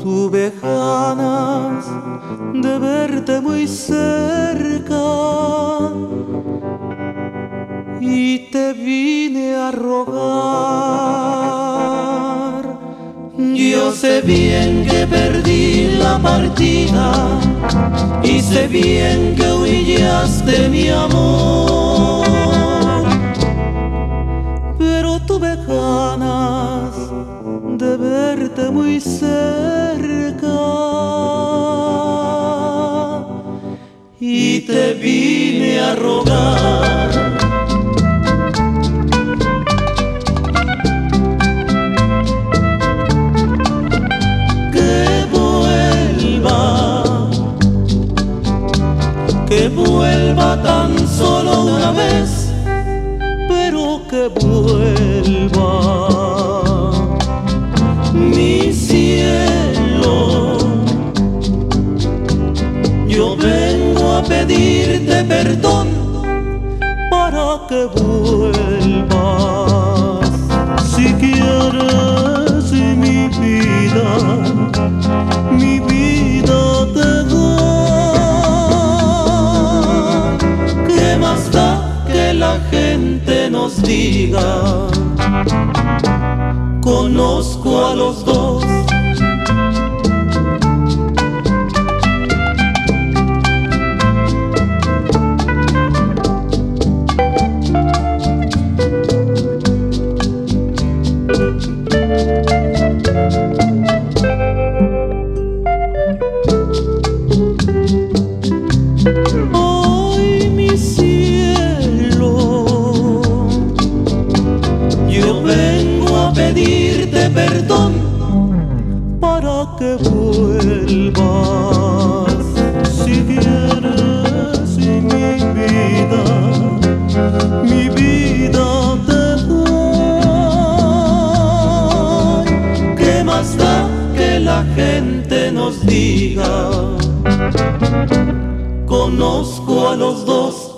Tuve ganas de verte muy cerca y te vine a rogar. Yo sé bien que perdí la partida y sé bien que humillaste mi amor, pero tuve ganas de verte muy cerca y te vine a rogar. Que vuelva tan solo una vez, pero que vuelva. Mi cielo, yo vengo a pedirte perdón para que vuelvas. Si quieres y mi vida te ¿qué más da que la gente nos diga? Conozco a los dos. Pedirte perdón para que vuelvas. Si quieres y mi vida te doy. ¿Qué más da que la gente nos diga? Conozco a los dos.